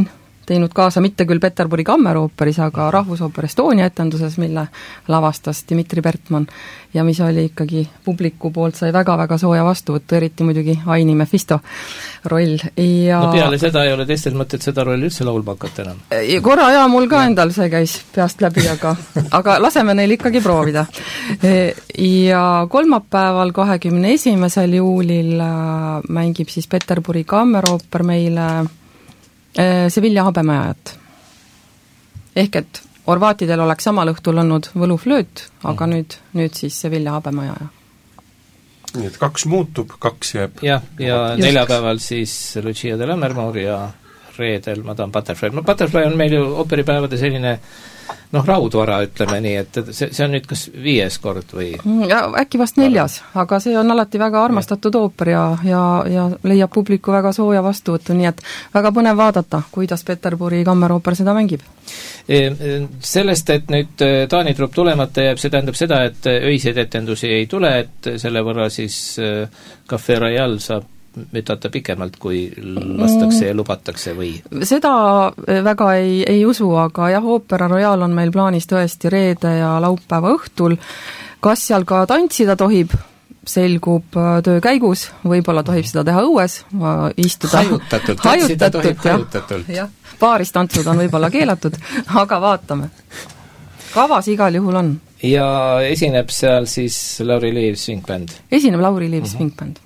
teinud kaasa mitte küll Peterburi kammerooperis, aga Rahvusooper Estonia etenduses, mille lavastas Dmitri Bertman ja mis oli ikkagi publiku poolt sai väga-väga sooja vastuvõttu, eriti muidugi Aini Mephisto roll. Ja no peale seda ei ole teistel mõtet seda rolli üldse laulma hakata enam. Korra ja mul ka endal see käis peast läbi, aga, aga laseme neil ikkagi proovida. Ja kolmapäeval, kahekümne esimesel juulil mängib siis Peterburi kammerooper meile Sevilla habemajat. Ehk et Horvaatidel oleks samal õhtul olnud võluflööt, aga mm. nüüd, nüüd siis Sevilla habemaja. Nii et kaks muutub, kaks jääb. Ja, ja Just. neljapäeval siis Lucia de Lammermoor ja reedel Madame Butterfly. No Butterfly on meil ju operipäevade selline noh, raudvara, ütleme nii, et see, see on nüüd kas viies kord või? Ja, äkki vast neljas, aga see on alati väga armastatud ooper ja, ja, ja leiab publiku väga sooja vastuvõttu, nii et väga põnev vaadata, kuidas Peterburi kammerooper seda mängib. Sellest, et nüüd Taani trupp tulemata jääb, see tähendab seda, et öiseid etendusi ei tule, et selle võrra siis Café Royal saab mütata pikemalt, kui lastakse ja lubatakse või? Seda väga ei, ei usu, aga jah, Opera Royal on meil plaanis tõesti reede ja laupäeva õhtul. Kas seal ka tantsida tohib, selgub töö käigus, võib-olla tohib seda teha õues, istuda hajutatult, tantsida tohib hajutatult. jah, paaris tantsud on võib-olla keelatud, aga vaatame. Kavas igal juhul on. Ja esineb seal siis Lauri Liiv Swingband? Esineb Lauri Liiv mm-hmm. Swingband.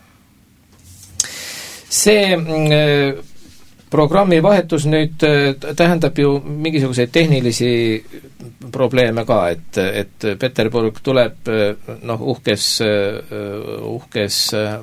See programmi vahetus nüüd tähendab ju mingisuguseid tehnilisi probleeme ka, et, et Peterburg tuleb noh, uhkes, uhkes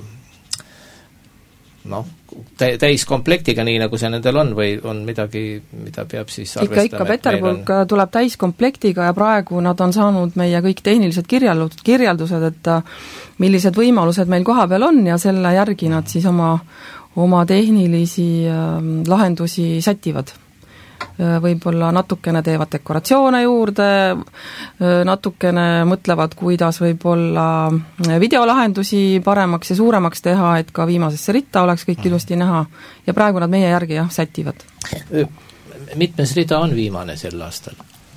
noh, täiskomplektiga, nii nagu see nendel on, või on midagi, mida peab siis arvestama? Ikka, ikka, Peterburg on... tuleb täiskomplektiga ja praegu nad on saanud meie kõik tehnilised kirjaldused, kirjeldused, et millised võimalused meil koha peal on ja selle järgi nad siis oma oma tehnilisi äh, lahendusi sätivad. Äh, võib-olla natukene teevad dekoratsioone juurde, äh, natukene mõtlevad, kuidas võib-olla videolahendusi paremaks ja suuremaks teha, et ka viimasesse ritta oleks kõik ilusti näha ja praegu nad meie järgi jah, sätivad. Mitmes rida on viimane sel aastal?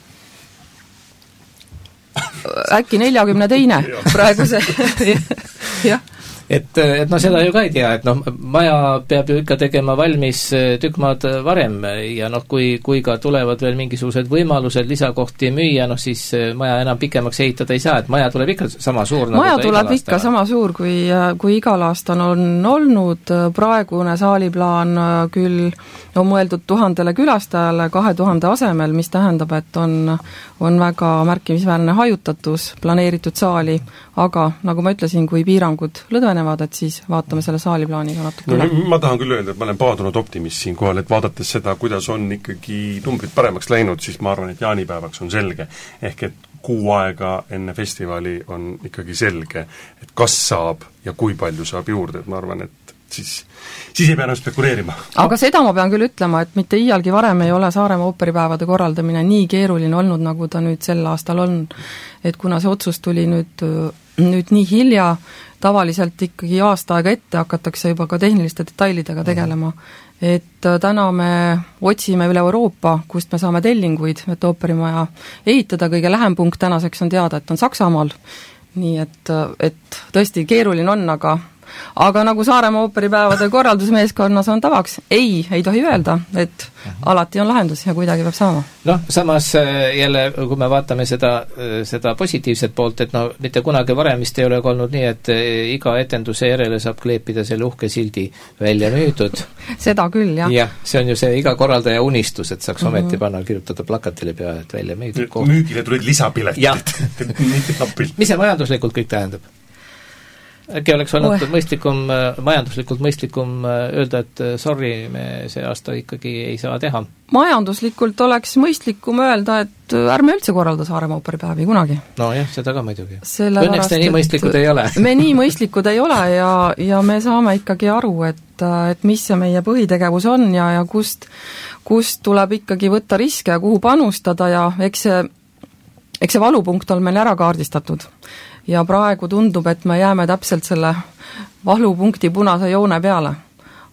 Äkki neljakümne teine praegu see jah. Et, et no seda ju ka ei tea, et noh, maja peab ju ikka tegema valmis tükk maad varem ja noh, kui, kui ka tulevad veel mingisugused võimalused lisakohti müüa, noh siis maja enam pikemaks ehitada ei saa, et maja tuleb ikka sama suur nagu maja tuleb ikka sama suur, kui, kui igal aastal on olnud. Praegune saaliplaan küll on mõeldud tuhandele külastajale kahe tuhande asemel, mis tähendab, et on, on väga märkimisväärne hajutatus planeeritud saali, aga nagu ma ütlesin, kui piirangud lõdvenevad, et siis vaatame selle saaliplaaniga natuke üle. No, ma tahan küll öelda, et ma olen paadunud optimist siin kohal, et vaadates seda, kuidas on ikkagi numbrid paremaks läinud, siis ma arvan, et jaanipäevaks on selge. Ehk et kuu aega enne festivali on ikkagi selge, et kas saab ja kui palju saab juurde, et ma arvan, et siis, siis ei pea enam spekuleerima. Aga seda ma pean küll ütlema, et mitte iialgi varem ei ole Saaremaa ooperipäevade korraldamine nii keeruline olnud, nagu ta nüüd sel aastal on. Et kuna see otsus tuli nüüd, nüüd nii hilja, tavaliselt ikkagi aasta aega ette hakatakse juba ka tehniliste detailidega tegelema. Et täna me otsime üle Euroopa, kust me saame tellinguid, et ooperimaja ehitada. Kõige lähem punkt tänaseks on teada, et on Saksamaal. Nii et, et tõesti keeruline on, aga aga nagu Saaremaa ooperipäevade korraldusmeeskonnas on tavaks, ei, ei tohi öelda, et uh-huh. alati on lahendus ja kuidagi peab saama. Noh, samas jälle, kui me vaatame seda, seda positiivset poolt, et no mitte kunagi varem vist ei ole olnud nii, et iga etenduse järele saab kleepida selle uhke sildi välja müüdud. Seda küll, jah. Jah, see on ju see iga korraldaja unistus, et saaks uh-huh. ometi panna kirjutada plakatile pea, et välja müüdud koht. Müügile tulid lisapiletid. Mis see majanduslikult kõik tähendab? Äkki oleks olnud oh. mõistlikum, majanduslikult mõistlikum öelda, et sorry, me see aasta ikkagi ei saa teha? Majanduslikult oleks mõistlikum öelda, et ärme üldse korralda Saaremaa ooperipäevi kunagi. No jah, seda ka muidugi. Õnneks te nii mõistlikud ei ole. Me nii mõistlikud ei ole ja, ja me saame ikkagi aru, et, et mis see meie põhitegevus on ja, ja kust, kust tuleb ikkagi võtta riske ja kuhu panustada ja eks see, eks see valupunkt on meil ära kaardistatud. Ja praegu tundub, et me jääme täpselt selle valupunkti punase joone peale.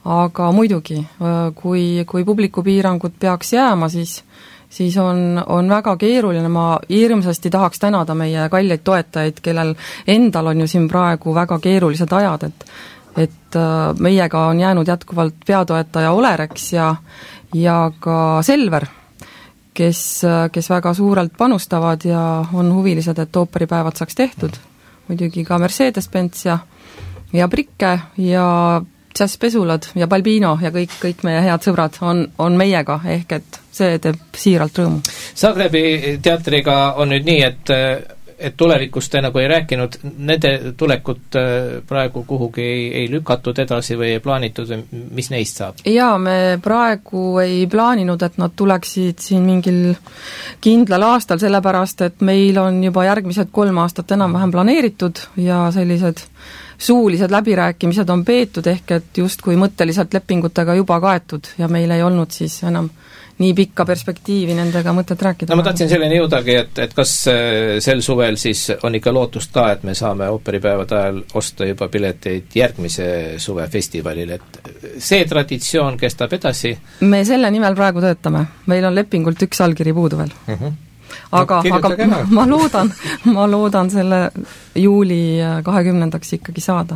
aga muidugi, kui, kui publikupiirangud peaks jääma, siis siis on, on väga keeruline, ma hirmsasti tahaks tänada meie kalleid toetajaid, kellel endal on ju siin praegu väga keerulised ajad, et et meiega on jäänud jätkuvalt peatoetaja Olerex ja, ja ka Selver, kes, kes väga suurelt panustavad ja on huvilised, et ooperipäevad saaks tehtud. Muidugi ka Mercedes-Benz ja, ja Brikke ja Jazzpesulad ja Balbino ja kõik, kõik meie head sõbrad on, on meiega, ehk et see teeb siiralt rõõmu. Zagrebi teatriga on nüüd nii, et et tulevikus te nagu ei rääkinud, nende tulekut praegu kuhugi ei, ei lükatud edasi või ei plaanitud, mis neist saab? Jaa, me praegu ei plaaninud, et nad tuleksid siin mingil kindlal aastal, sellepärast et meil on juba järgmised kolm aastat enam-vähem planeeritud ja sellised suulised läbirääkimised on peetud, ehk et justkui mõtteliselt lepingutega juba kaetud ja meil ei olnud siis enam nii pikka perspektiivi nendega mõtet rääkida. No ma tahtsin selleni jõudagi, et, et kas sel suvel siis on ikka lootust ka, et me saame ooperipäevade ajal osta juba pileteid järgmise suve festivalil, et see traditsioon kestab edasi? Me selle nimel praegu töötame. Meil on lepingult üks allkiri puudu veel. Uh-huh. Aga, no, aga ma, ma loodan, ma loodan selle juuli kahekümnendaks ikkagi saada.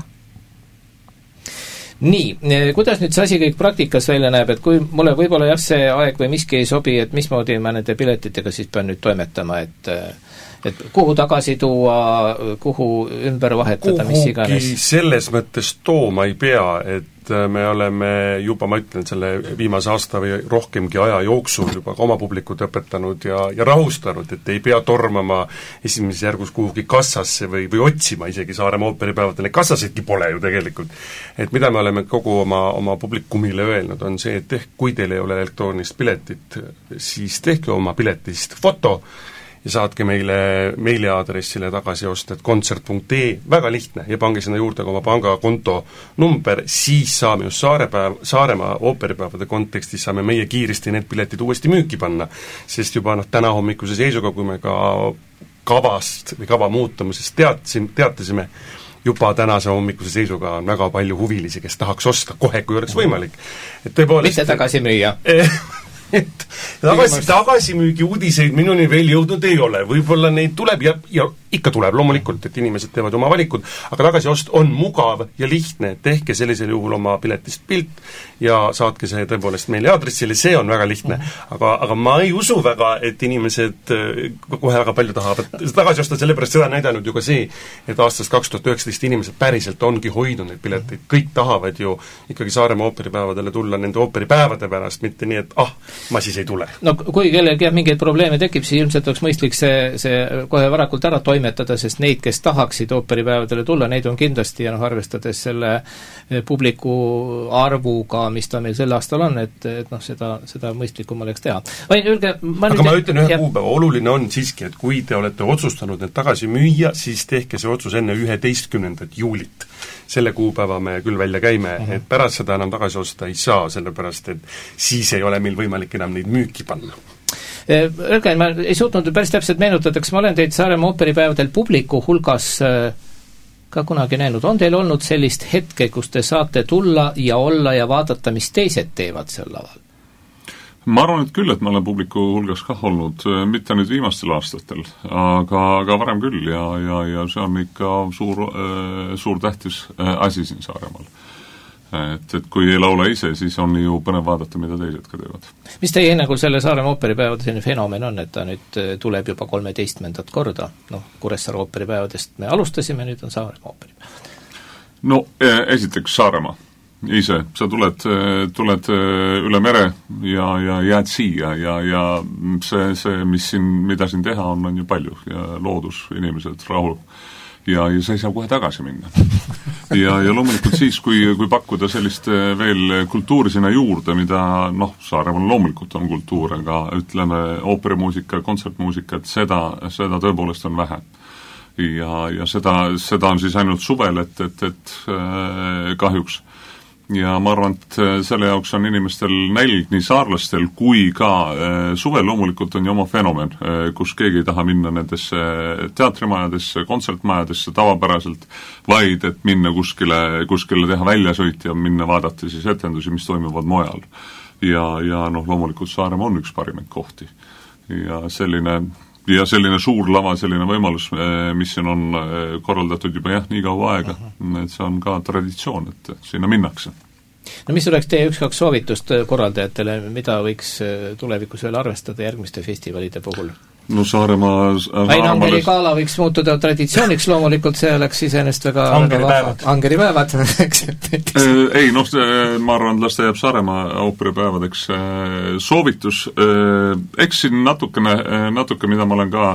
Nii, kuidas nüüd see asi kõik praktikas välja näeb, et kui mulle võib-olla jah, see aeg või miski ei sobi, et mismoodi ma nende piletitega siis pean nüüd toimetama, et et kuhu tagasi tuua, kuhu ümber vahetada, mis iganes? Kuhugi selles mõttes tooma ei pea, et me oleme juba, ma ütlen, selle viimase aasta või rohkemgi aja jooksul juba ka oma publikut õpetanud ja, ja rahustanud, et ei pea tormama esimeses järgus kuhugi kassasse või, või otsima isegi Saaremaa ooperipäevadel, neid kassasidki pole ju tegelikult. Et mida me oleme kogu oma, oma publikumile öelnud, on see, et tehk, kui teil ei ole elektroonilist piletit, siis tehke oma piletist foto ja saatke meile meiliaadressile tagasi osta, et kontsert punkt ee, väga lihtne, ja pange sinna juurde ka oma pangakonto number, siis saame just Saarepäev, Saaremaa ooperipäevade kontekstis saame meie kiiresti need piletid uuesti müüki panna, sest juba noh, täna hommikuse seisuga, kui me ka kavast või kava muutumisest teatsime, teatasime, juba tänase hommikuse seisuga on väga palju huvilisi, kes tahaks osta kohe, kui oleks võimalik. Et tõepoolest, mitte tagasi müüa? et tagasi, tagasimüügi uudiseid minuni veel jõudnud ei ole, võib-olla neid tuleb ja, ja ikka tuleb loomulikult, et inimesed teevad oma valikud, aga tagasiost on mugav ja lihtne, tehke sellisel juhul oma piletist pilt ja saatke see tõepoolest meile aadressile, see on väga lihtne, aga, aga ma ei usu väga, et inimesed kohe väga palju tahavad tagasi osta, sellepärast seda näidanud ju ka see, et aastast kaks tuhat üheksateist inimesed päriselt ongi hoidnud neid pileteid, kõik tahavad ju ikkagi Saaremaa ooperipäevadele tulla nende ooperipäevade pärast, mitte nii, et ah, ma siis ei tule. No kui kellelgi mingeid probleeme tekib, siis ilmselt oleks mõistlik see, see kohe varakult ära toimetada, sest neid, kes tahaksid ooperipäevadele tulla, neid on kindlasti ja noh, arvestades selle publiku arvuga, mis ta meil sel aastal on, et, et noh, seda, seda mõistlikum oleks teha. Või, ülge, ma aga nüüd, ma ütlen ühe ja... kuupäeva, oluline on siiski, et kui te olete otsustanud need tagasi müüa, siis tehke see otsus enne üheteistkümnendat juulit. Selle kuupäeva me küll välja käime, uh-huh. et pärast seda enam tagasi osta ei saa, sellepärast et siis ei ole meil võimalik enam neid müüki panna. Öelge, ma ei suutnud päris täpselt meenutada, kas ma olen teid Saaremaa ooperipäevadel publiku hulgas ka kunagi näinud. On teil olnud sellist hetke, kus te saate tulla ja olla ja vaadata, mis teised teevad sel laval? Ma arvan, et küll, et ma olen publiku hulgas kah olnud, mitte nüüd viimastel aastatel, aga, aga varem küll ja, ja, ja see on ikka suur, suur tähtis asi siin Saaremaal. Et, et kui ei laula ise, siis on ju põnev vaadata, mida teised ka teevad. Mis teie hinnangul selle Saaremaa ooperipäevade selline fenomen on, et ta nüüd tuleb juba kolmeteistkümnendat korda? Noh, Kuressaare ooperipäevadest me alustasime, nüüd on Saaremaa ooperipäevad. No esiteks Saaremaa ise, sa tuled, tuled üle mere ja, ja jääd siia ja, ja see, see, mis siin, mida siin teha on, on ju palju ja loodus, inimesed, rahu ja, ja sa ei saa kohe tagasi minna. ja, ja loomulikult siis, kui, kui pakkuda sellist veel kultuuri sinna juurde, mida noh, Saaremaal loomulikult on kultuur, aga ütleme ooperimuusika, kontsertmuusika, et seda, seda tõepoolest on vähe. Ja, ja seda, seda on siis ainult suvel, et, et, et äh, kahjuks ja ma arvan, et selle jaoks on inimestel nälg nii saarlastel kui ka suvel loomulikult on ju oma fenomen, kus keegi ei taha minna nendesse teatrimajadesse, kontsertmajadesse tavapäraselt, vaid et minna kuskile, kuskile teha väljasõit ja minna vaadata siis etendusi, mis toimuvad mujal. Ja, ja noh, loomulikult Saaremaa on üks parimaid kohti. Ja selline ja selline suur lava, selline võimalus, mis siin on korraldatud juba jah, nii kaua aega, et see on ka traditsioon, et sinna minnakse. No mis oleks teie üks-kaks soovitust korraldajatele, mida võiks tulevikus veel arvestada järgmiste festivalide puhul? No Saaremaa... Ain Angeri gala võiks muutuda traditsiooniks, loomulikult see oleks iseenest väga... Angeripäevad. Angeripäevad, eks. Ei, noh, ma arvan, las ta jääb Saaremaa ooperipäevadeks soovitus. Eks siin natukene, natuke, mida ma olen ka,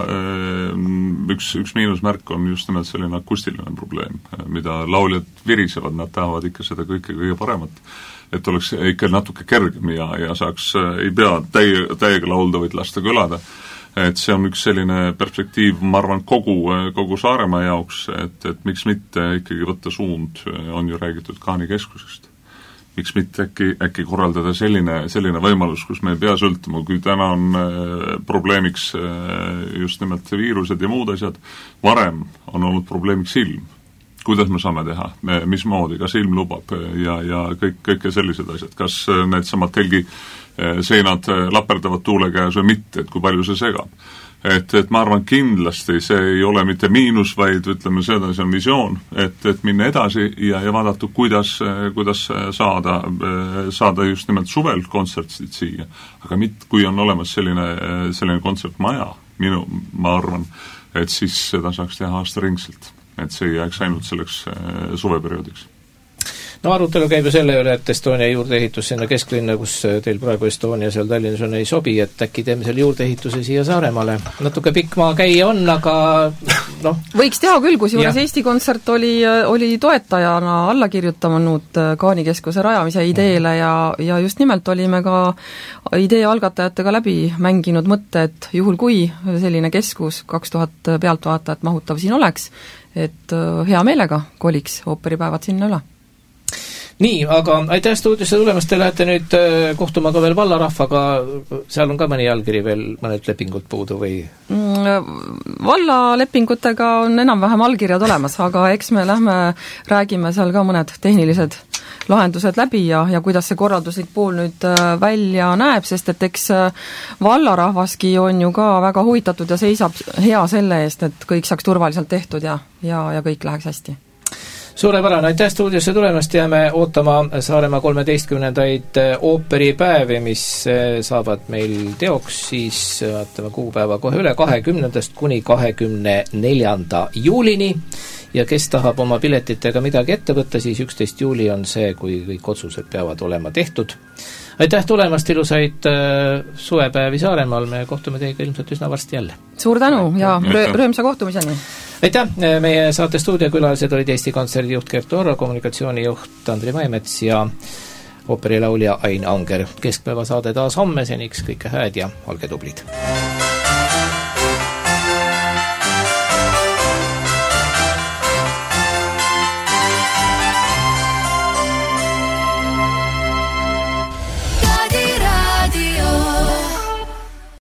üks, üks miinusmärk on just nimelt selline akustiline probleem, mida lauljad virisevad, nad tahavad ikka seda kõike kõige paremat, et oleks ikka natuke kergem ja, ja saaks, ei pea täie, täiega laulda, võid lasta kõlada. Et see on üks selline perspektiiv, ma arvan, kogu, kogu Saaremaa jaoks, et, et miks mitte ikkagi võtta suund, on ju räägitud Kaanikeskusest. Miks mitte äkki, äkki korraldada selline, selline võimalus, kus me ei pea sõltuma, kui täna on probleemiks just nimelt viirused ja muud asjad, varem on olnud probleemiks ilm. Kuidas me saame teha, mismoodi, kas ilm lubab ja, ja kõik, kõike sellised asjad, kas need samad telgi seinad laperdavad tuule käes või mitte, et kui palju see segab. Et, et ma arvan kindlasti see ei ole mitte miinus, vaid ütleme seda, see on visioon, et, et minna edasi ja, ja vaadata, kuidas, kuidas saada, saada just nimelt suvel kontsertsid siia. Aga mitte, kui on olemas selline, selline kontsertmaja, minu, ma arvan, et siis seda saaks teha aastaringselt. Et see jääks ainult selleks suveperioodiks. No arutelu käib ju selle üle, et Estonia juurdeehitus sinna kesklinna, kus teil praegu Estonia seal Tallinnas on, ei sobi, et äkki teeme selle juurdeehituse siia Saaremaale. Natuke pikk maa käia on, aga noh. Võiks teha küll, kus juures Eesti Kontsert oli, oli toetajana alla kirjutanud Kaanikeskuse rajamise ideele ja, ja just nimelt olime ka idee algatajatega läbi mänginud mõtte, et juhul kui selline keskus kaks tuhat pealtvaatajat mahutav siin oleks, et hea meelega koliks ooperipäevad sinna üle. Nii, aga aitäh stuudiosse tulemast, te lähete nüüd kohtuma ka veel vallarahvaga, seal on ka mõni allkiri veel, mõned lepingud puudu või? Vallalepingutega on enam-vähem allkirjad olemas, aga eks me lähme, räägime seal ka mõned tehnilised lahendused läbi ja, ja kuidas see korralduslik pool nüüd välja näeb, sest et eks vallarahvaski on ju ka väga huvitatud ja seisab hea selle eest, et kõik saaks turvaliselt tehtud ja, ja, ja kõik läheks hästi. Suurepärane, aitäh stuudiosse tulemast, jääme ootama Saaremaa kolmeteistkümnendaid ooperipäevi, mis saavad meil teoks, siis vaatame kuupäeva kohe üle, kahekümnendast kuni kahekümne neljanda juulini ja kes tahab oma piletitega midagi ette võtta, siis üksteist juuli on see, kui kõik otsused peavad olema tehtud. Aitäh tulemast, ilusaid suvepäevi Saaremaal, me kohtume teiega ilmselt üsna varsti jälle. Suur tänu ja rõõmsa kohtumiseni! Aitäh, meie saate stuudiokülalised olid Eesti Kontserdi juht Gert Orro, kommunikatsioonijuht Andri Maimets ja ooperilaulja Ain Anger. Keskpäeva saade taas homme, seniks kõike hääd ja olge tublid!